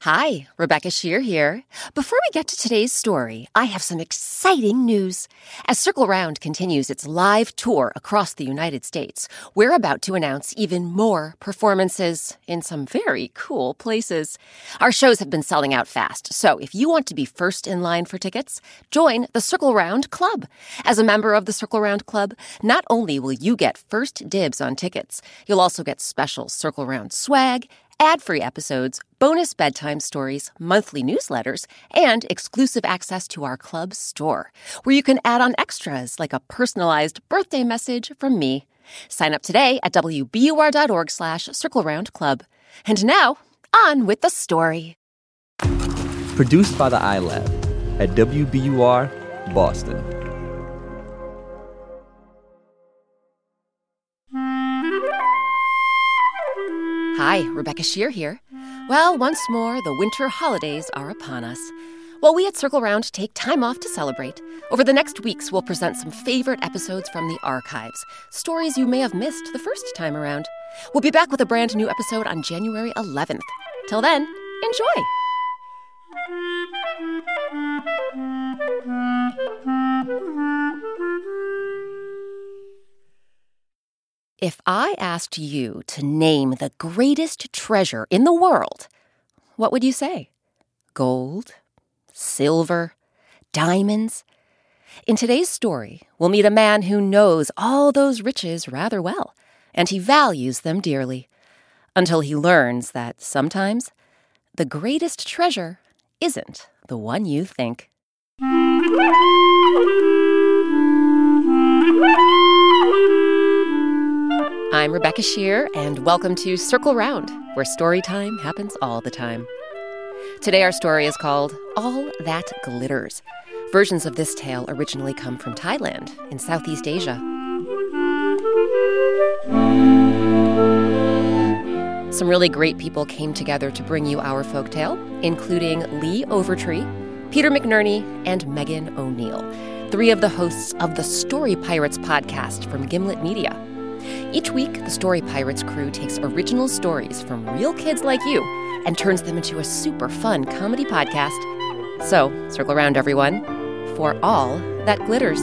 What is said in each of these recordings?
Hi, Rebecca Shear here. Before we get to today's story, I have some exciting news. As Circle Round continues its live tour across the United States, we're about to announce even more performances in some very cool places. Our shows have been selling out fast, so if you want to be first in line for tickets, join the Circle Round Club. As a member of the Circle Round Club, not only will you get first dibs on tickets, you'll also get special Circle Round swag, ad-free episodes, bonus bedtime stories, monthly newsletters, and exclusive access to our club store, where you can add on extras like a personalized birthday message from me. Sign up today at wbur.org/circleroundclub. And now, on with the story. Produced by the iLab at WBUR, Boston. Hi, Rebecca Shear here. Well, once more, the winter holidays are upon us. While we at Circle Round take time off to celebrate, over the next weeks we'll present some favorite episodes from the archives, stories you may have missed the first time around. We'll be back with a brand new episode on January 11th. Till then, enjoy! If I asked you to name the greatest treasure in the world, what would you say? Gold? Silver? Diamonds? In today's story, we'll meet a man who knows all those riches rather well, and he values them dearly, until he learns that sometimes the greatest treasure isn't the one you think. I'm Rebecca Shear, and welcome to Circle Round, where story time happens all the time. Today our story is called All That Glitters. Versions of this tale originally come from Thailand in Southeast Asia. Some really great people came together to bring you our folktale, including Lee Overtree, Peter McNerney, and Megan O'Neill, three of the hosts of the Story Pirates podcast from Gimlet Media. Each week, the Story Pirates crew takes original stories from real kids like you and turns them into a super fun comedy podcast. So, circle around, everyone, for all that glitters.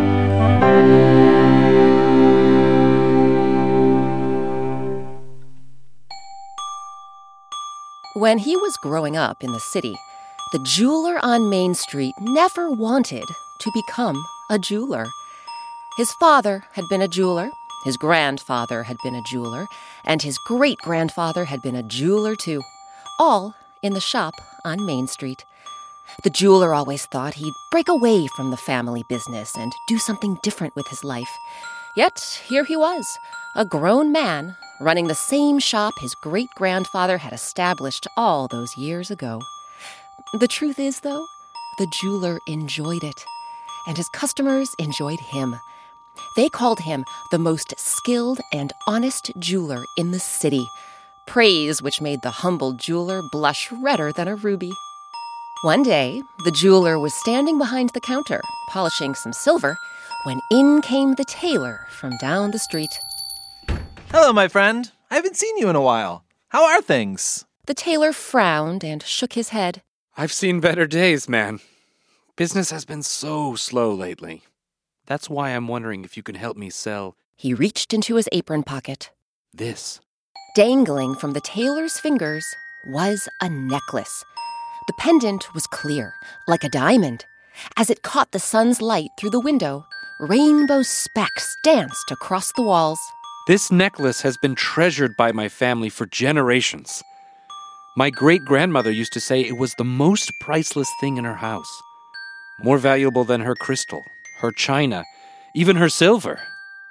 When he was growing up in the city, the jeweler on Main Street never wanted to become a jeweler. His father had been a jeweler, his grandfather had been a jeweler, and his great-grandfather had been a jeweler too, all in the shop on Main Street. The jeweler always thought he'd break away from the family business and do something different with his life. Yet here he was, a grown man, running the same shop his great-grandfather had established all those years ago. The truth is, though, the jeweler enjoyed it, and his customers enjoyed him. They called him the most skilled and honest jeweler in the city, praise which made the humble jeweler blush redder than a ruby. One day, the jeweler was standing behind the counter, polishing some silver, when in came the tailor from down the street. Hello, my friend. I haven't seen you in a while. How are things? The tailor frowned and shook his head. I've seen better days, man. Business has been so slow lately. That's why I'm wondering if you can help me sell He reached into his apron pocket. this. Dangling from the tailor's fingers was a necklace. The pendant was clear, like a diamond. As it caught the sun's light through the window, rainbow specks danced across the walls. This necklace has been treasured by my family for generations. My great-grandmother used to say it was the most priceless thing in her house. More valuable than her crystal, her china, even her silver.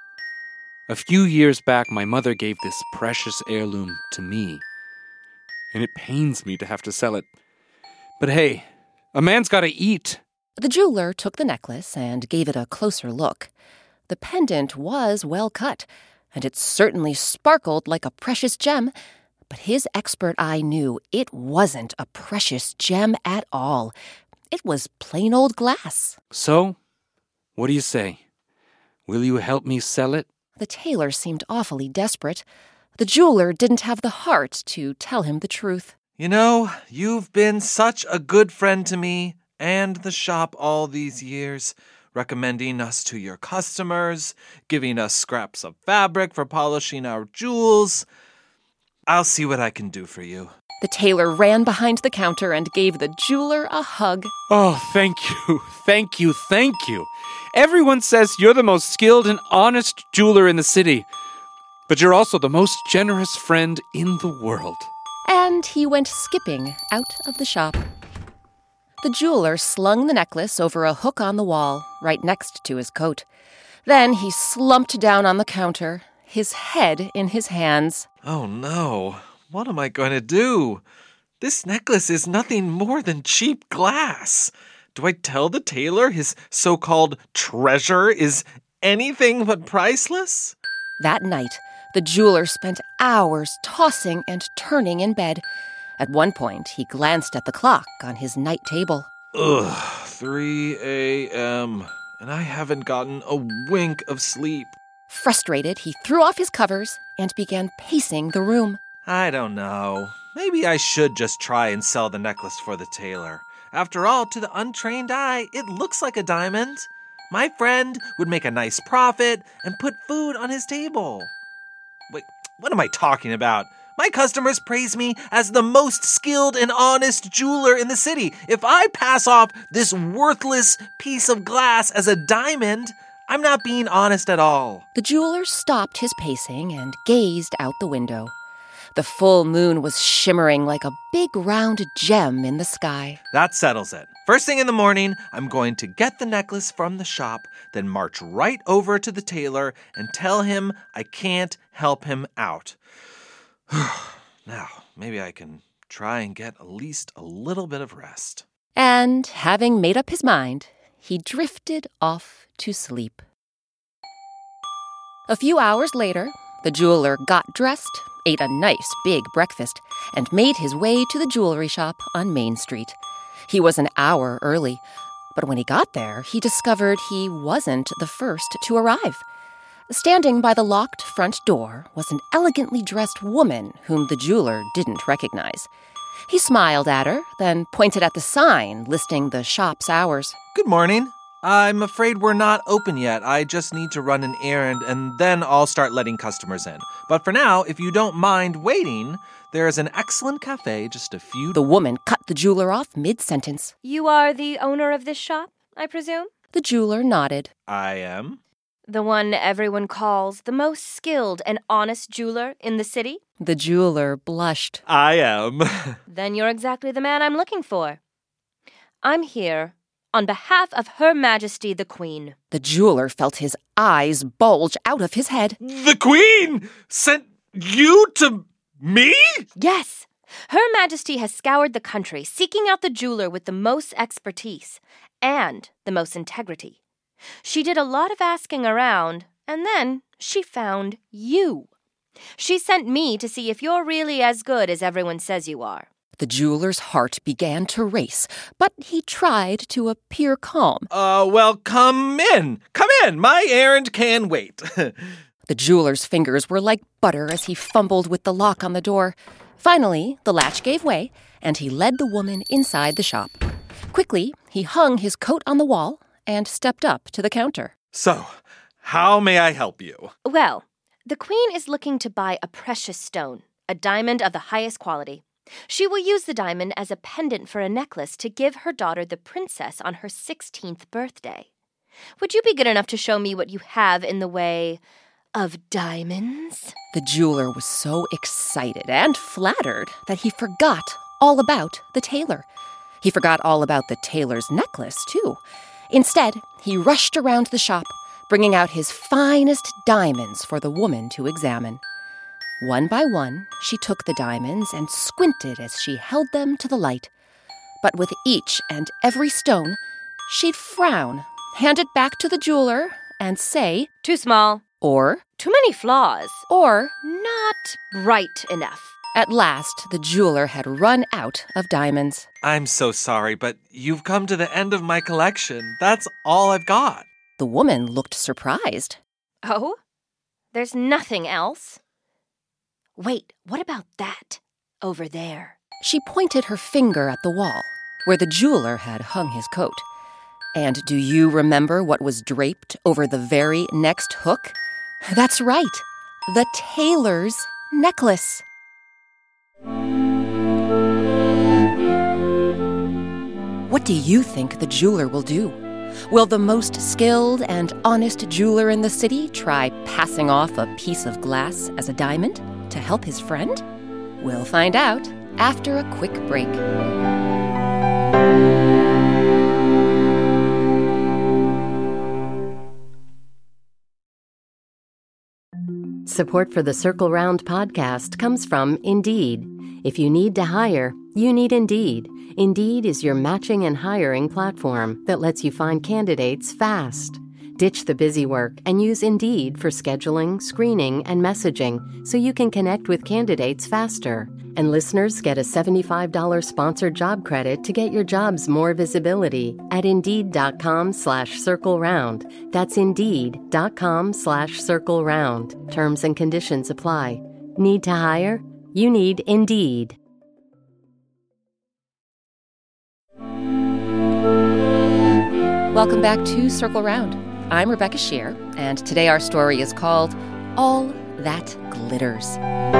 A few years back, my mother gave this precious heirloom to me, and it pains me to have to sell it. But hey, a man's got to eat. The jeweler took the necklace and gave it a closer look. The pendant was well cut, and it certainly sparkled like a precious gem, but his expert eye knew it wasn't a precious gem at all. It was plain old glass. So, what do you say? Will you help me sell it? The tailor seemed awfully desperate. The jeweler didn't have the heart to tell him the truth. You know, you've been such a good friend to me and the shop all these years, recommending us to your customers, giving us scraps of fabric for polishing our jewels. I'll see what I can do for you. The tailor ran behind the counter and gave the jeweler a hug. Oh, thank you, thank you, thank you. Everyone says you're the most skilled and honest jeweler in the city, but you're also the most generous friend in the world. And he went skipping out of the shop. The jeweler slung the necklace over a hook on the wall, right next to his coat. Then he slumped down on the counter, his head in his hands. Oh no, what am I going to do? This necklace is nothing more than cheap glass. Do I tell the tailor his so-called treasure is anything but priceless? That night, the jeweler spent hours tossing and turning in bed. At one point, he glanced at the clock on his night table. 3 a.m., and I haven't gotten a wink of sleep. Frustrated, he threw off his covers and began pacing the room. I don't know. Maybe I should just try and sell the necklace for the tailor. After all, to the untrained eye, it looks like a diamond. My friend would make a nice profit and put food on his table. Wait, what am I talking about? My customers praise me as the most skilled and honest jeweler in the city. If I pass off this worthless piece of glass as a diamond, I'm not being honest at all. The jeweler stopped his pacing and gazed out the window. The full moon was shimmering like a big round gem in the sky. That settles it. First thing in the morning, I'm going to get the necklace from the shop, then march right over to the tailor and tell him I can't help him out. Now, maybe I can try and get at least a little bit of rest. And having made up his mind, he drifted off to sleep. A few hours later, the jeweler got dressed, ate a nice big breakfast, and made his way to the jewelry shop on Main Street. He was an hour early, but when he got there, he discovered he wasn't the first to arrive. Standing by the locked front door was an elegantly dressed woman whom the jeweler didn't recognize. He smiled at her, then pointed at the sign listing the shop's hours. Good morning. I'm afraid we're not open yet. I just need to run an errand and then I'll start letting customers in. But for now, if you don't mind waiting, there is an excellent cafe just a few... The woman cut the jeweler off mid-sentence. You are the owner of this shop, I presume? The jeweler nodded. I am. The one everyone calls the most skilled and honest jeweler in the city? The jeweler blushed. I am. Then you're exactly the man I'm looking for. I'm here on behalf of Her Majesty the Queen. The jeweler felt his eyes bulge out of his head. The Queen sent you to me? Yes. Her Majesty has scoured the country, seeking out the jeweler with the most expertise and the most integrity. She did a lot of asking around, and then she found you. She sent me to see if you're really as good as everyone says you are. The jeweler's heart began to race, but he tried to appear calm. Well, come in. Come in. My errand can wait. The jeweler's fingers were like butter as he fumbled with the lock on the door. Finally, the latch gave way, and he led the woman inside the shop. Quickly, he hung his coat on the wall and stepped up to the counter. So, how may I help you? Well, the Queen is looking to buy a precious stone, a diamond of the highest quality. She will use the diamond as a pendant for a necklace to give her daughter the princess on her 16th birthday. Would you be good enough to show me what you have in the way of diamonds? The jeweler was so excited and flattered that he forgot all about the tailor. He forgot all about the tailor's necklace, too. Instead, he rushed around the shop, bringing out his finest diamonds for the woman to examine. One by one, she took the diamonds and squinted as she held them to the light. But with each and every stone, she'd frown, hand it back to the jeweler, and say, Too small. Or, Too many flaws. Or, Not bright enough. At last, the jeweler had run out of diamonds. I'm so sorry, but you've come to the end of my collection. That's all I've got. The woman looked surprised. Oh? There's nothing else? Wait, what about that over there? She pointed her finger at the wall, where the jeweler had hung his coat. And do you remember what was draped over the very next hook? That's right, the tailor's necklace. What do you think the jeweler will do? Will the most skilled and honest jeweler in the city try passing off a piece of glass as a diamond to help his friend? We'll find out after a quick break. Support for the Circle Round podcast comes from Indeed. If you need to hire, you need Indeed. Indeed is your matching and hiring platform that lets you find candidates fast. Ditch the busy work and use Indeed for scheduling, screening, and messaging so you can connect with candidates faster. And listeners get a $75 sponsored job credit to get your jobs more visibility at Indeed.com/CircleRound. That's Indeed.com/CircleRound. Terms and conditions apply. Need to hire? You need Indeed. Welcome back to Circle Round. I'm Rebecca Shear, and today our story is called All That Glitters.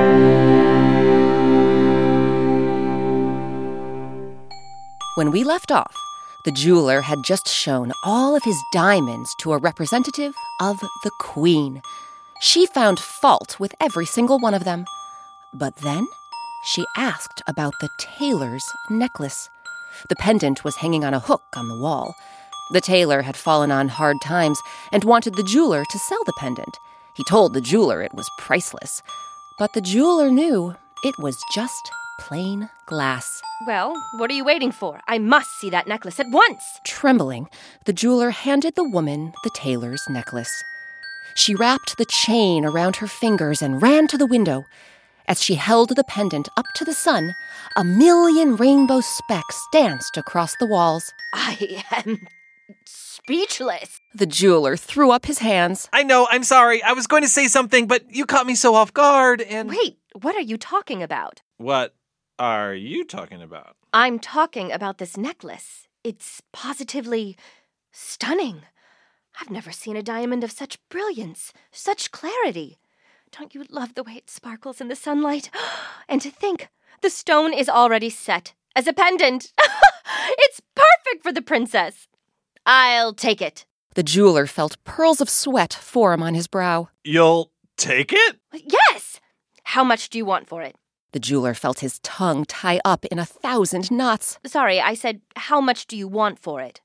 When we left off, the jeweler had just shown all of his diamonds to a representative of the Queen. She found fault with every single one of them. But then she asked about the tailor's necklace. The pendant was hanging on a hook on the wall. The tailor had fallen on hard times and wanted the jeweler to sell the pendant. He told the jeweler it was priceless. But the jeweler knew it was just plain glass. Well, what are you waiting for? I must see that necklace at once. Trembling, the jeweler handed the woman the tailor's necklace. She wrapped the chain around her fingers and ran to the window. As she held the pendant up to the sun, 1,000,000 rainbow specks danced across the walls. I am speechless. The jeweler threw up his hands. I know, I'm sorry. I was going to say something, but you caught me so off guard and... Wait, what are you talking about? What are you talking about? I'm talking about this necklace. It's positively stunning. I've never seen a diamond of such brilliance, such clarity. Don't you love the way it sparkles in the sunlight? And to think, the stone is already set as a pendant. It's perfect for the princess. I'll take it. The jeweler felt pearls of sweat form on his brow. You'll take it? Yes! How much do you want for it? The jeweler felt his tongue tie up in 1,000 knots. Sorry, I said, how much do you want for it?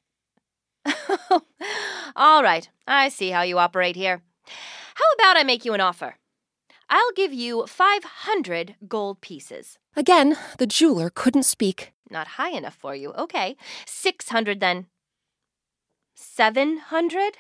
All right, I see how you operate here. How about I make you an offer? I'll give you 500 gold pieces. Again, the jeweler couldn't speak. Not high enough for you. Okay, 600 then. 700?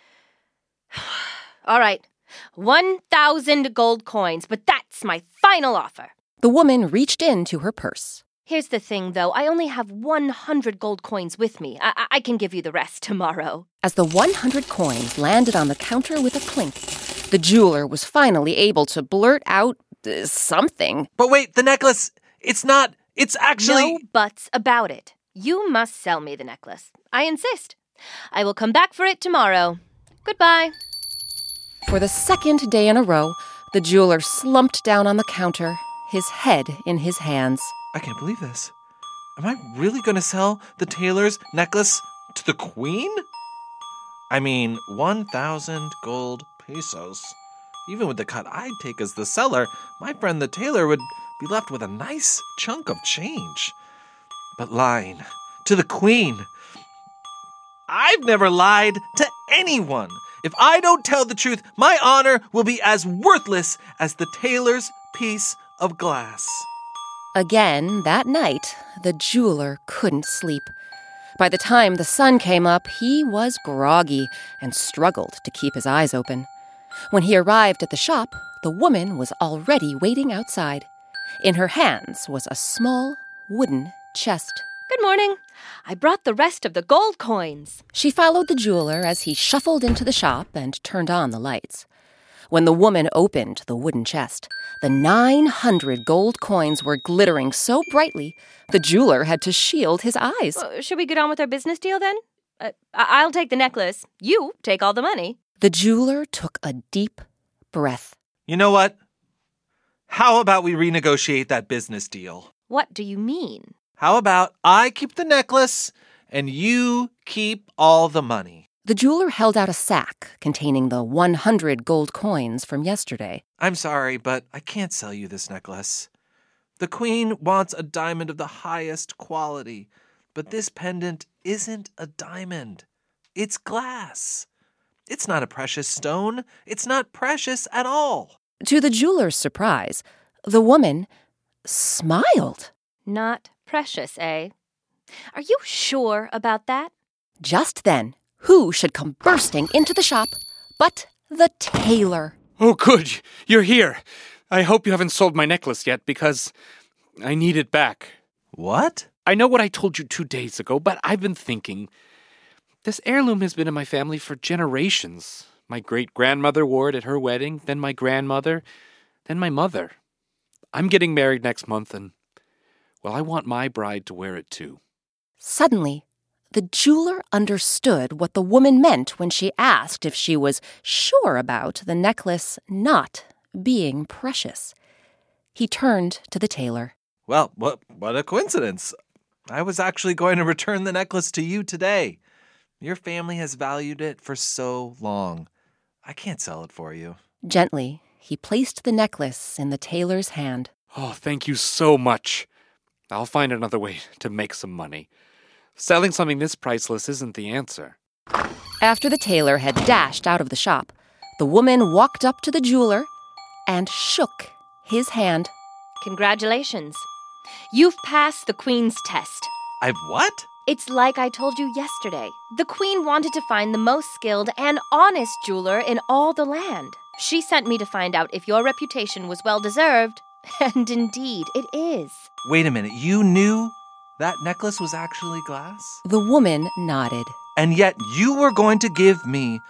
All right, 1,000 gold coins, but that's my final offer. The woman reached into her purse. Here's the thing, though. I only have 100 gold coins with me. I can give you the rest tomorrow. As the 100 coins landed on the counter with a clink, the jeweler was finally able to blurt out something. But wait, the necklace, it's actually... No buts about it. You must sell me the necklace. I insist. I will come back for it tomorrow. Goodbye. For the second day in a row, the jeweler slumped down on the counter, his head in his hands. I can't believe this. Am I really going to sell the tailor's necklace to the Queen? I mean, 1,000 gold pesos. Even with the cut I'd take as the seller, my friend the tailor would be left with a nice chunk of change. But lying to the Queen... I've never lied to anyone. If I don't tell the truth, my honor will be as worthless as the tailor's piece of glass. Again, that night, the jeweler couldn't sleep. By the time the sun came up, he was groggy and struggled to keep his eyes open. When he arrived at the shop, the woman was already waiting outside. In her hands was a small wooden chest. Good morning. I brought the rest of the gold coins. She followed the jeweler as he shuffled into the shop and turned on the lights. When the woman opened the wooden chest, the 900 gold coins were glittering so brightly, the jeweler had to shield his eyes. Should we get on with our business deal then? I'll take the necklace. You take all the money. The jeweler took a deep breath. You know what? How about we renegotiate that business deal? What do you mean? How about I keep the necklace and you keep all the money? The jeweler held out a sack containing the 100 gold coins from yesterday. I'm sorry, but I can't sell you this necklace. The queen wants a diamond of the highest quality, but this pendant isn't a diamond. It's glass. It's not a precious stone. It's not precious at all. To the jeweler's surprise, the woman smiled. Not precious, eh? Are you sure about that? Just then, who should come bursting into the shop but the tailor? Oh, good. You're here. I hope you haven't sold my necklace yet because I need it back. What? I know what I told you 2 days ago, but I've been thinking. This heirloom has been in my family for generations. My great-grandmother wore it at her wedding, then my grandmother, then my mother. I'm getting married next month, and, well, I want my bride to wear it too. Suddenly, the jeweler understood what the woman meant when she asked if she was sure about the necklace not being precious. He turned to the tailor. Well, what a coincidence. I was actually going to return the necklace to you today. Your family has valued it for so long. I can't sell it for you. Gently, he placed the necklace in the tailor's hand. Oh, thank you so much. I'll find another way to make some money. Selling something this priceless isn't the answer. After the tailor had dashed out of the shop, the woman walked up to the jeweler and shook his hand. Congratulations. You've passed the queen's test. I've what? It's like I told you yesterday. The queen wanted to find the most skilled and honest jeweler in all the land. She sent me to find out if your reputation was well-deserved, and indeed it is. Wait a minute, you knew that necklace was actually glass? The woman nodded. And yet you were going to give me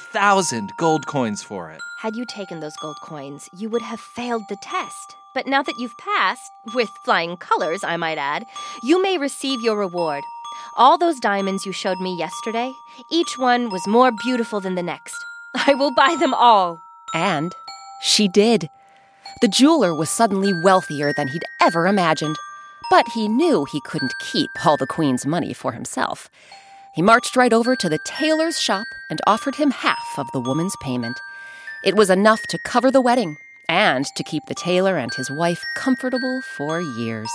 1,000 gold coins for it. Had you taken those gold coins, you would have failed the test. But now that you've passed, with flying colors, I might add, you may receive your reward. All those diamonds you showed me yesterday, each one was more beautiful than the next. I will buy them all. And she did. The jeweler was suddenly wealthier than he'd ever imagined. But he knew he couldn't keep all the queen's money for himself. He marched right over to the tailor's shop and offered him half of the woman's payment. It was enough to cover the wedding and to keep the tailor and his wife comfortable for years.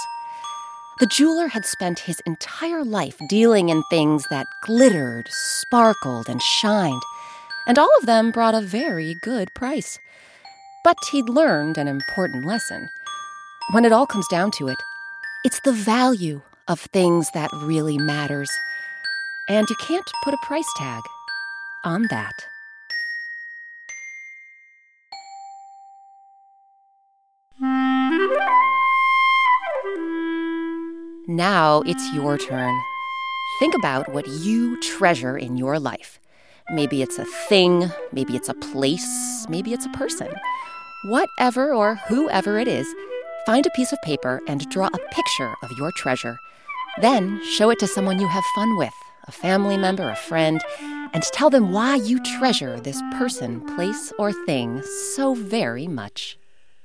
The jeweler had spent his entire life dealing in things that glittered, sparkled, and shined, and all of them brought a very good price. But he'd learned an important lesson. When it all comes down to it, it's the value of things that really matters. And you can't put a price tag on that. Now it's your turn. Think about what you treasure in your life. Maybe it's a thing, maybe it's a place, maybe it's a person. Whatever or whoever it is, find a piece of paper and draw a picture of your treasure. Then show it to someone you have fun with, a family member, a friend, and tell them why you treasure this person, place, or thing so very much.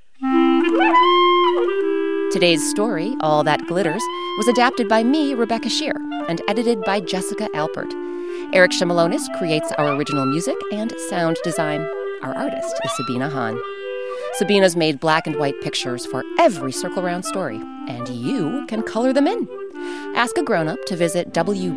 Today's story, All That Glitters, was adapted by me, Rebecca Shear, and edited by Jessica Alpert. Eric Shimalonis creates our original music and sound design. Our artist is Sabina Hahn. Sabina's made black and white pictures for every Circle Round story, and you can color them in. Ask a grown-up to visit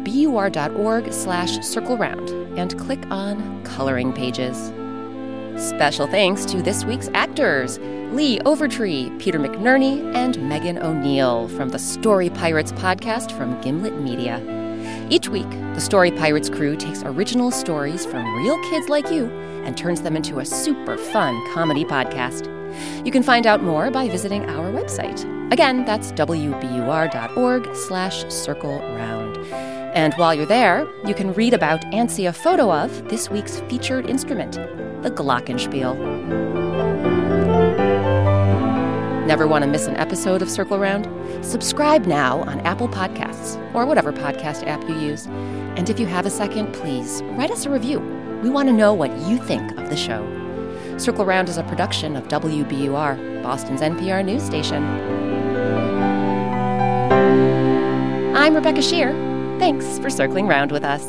wbur.org/circleround and click on Coloring Pages. Special thanks to this week's actors, Lee Overtree, Peter McNerney, and Megan O'Neill from the Story Pirates podcast from Gimlet Media. Each week, the Story Pirates crew takes original stories from real kids like you and turns them into a super fun comedy podcast. You can find out more by visiting our website. Again, that's wbur.org/circleround. And while you're there, you can read about and see a photo of this week's featured instrument, the glockenspiel. Never want to miss an episode of Circle Round? Subscribe now on Apple Podcasts or whatever podcast app you use. And if you have a second, please write us a review. We want to know what you think of the show. Circle Round is a production of WBUR, Boston's NPR news station. I'm Rebecca Shear. Thanks for circling round with us.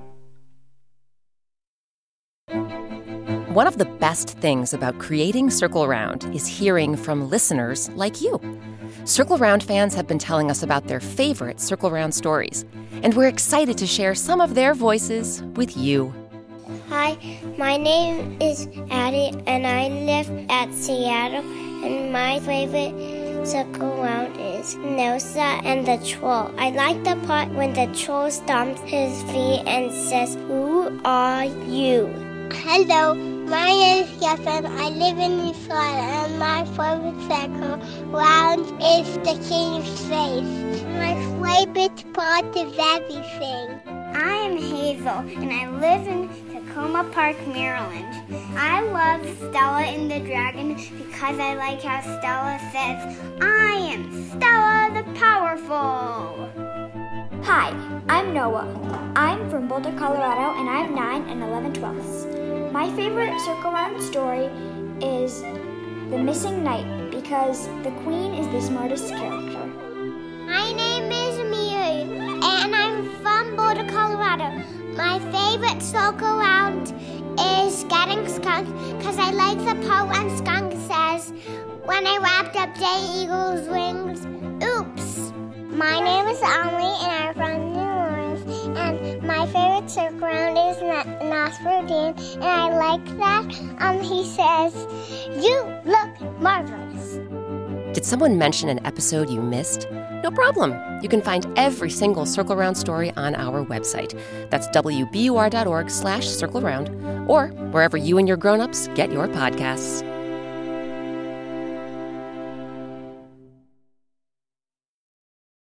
One of the best things about creating Circle Round is hearing from listeners like you. Circle Round fans have been telling us about their favorite Circle Round stories, and we're excited to share some of their voices with you. Hi, my name is Addie, and I live at Seattle, and my favorite Circle Round is Nelsa and the Troll. I like the part when the troll stomps his feet and says, "Who are you?" Hello, my name is Kevin. I live in Florida, and my favorite Circle Round is the king's face. My favorite part is everything. I am Hazel, and I live in Tacoma Park, Maryland. I love Stella and the Dragon because I like how Stella says, "I am Stella the Powerful." Hi, I'm Noah. I'm from Boulder, Colorado, and I'm 9 and 11/12. My favorite Circle Round story is The Missing Knight because the Queen is the smartest character. My name is Miri, and I'm from Boulder, Colorado. My favorite Circle Round is Getting Skunk because I like the part when Skunk says, "When I wrapped up Jay Eagle's wings, oops." My name is Emily, and I'm from New Orleans, and my favorite Circle Round is Nasruddin, and I like that he says, "You look marvelous." Did someone mention an episode you missed? No problem. You can find every single Circle Round story on our website. That's WBUR.org/Circle Round, or wherever you and your grown-ups get your podcasts.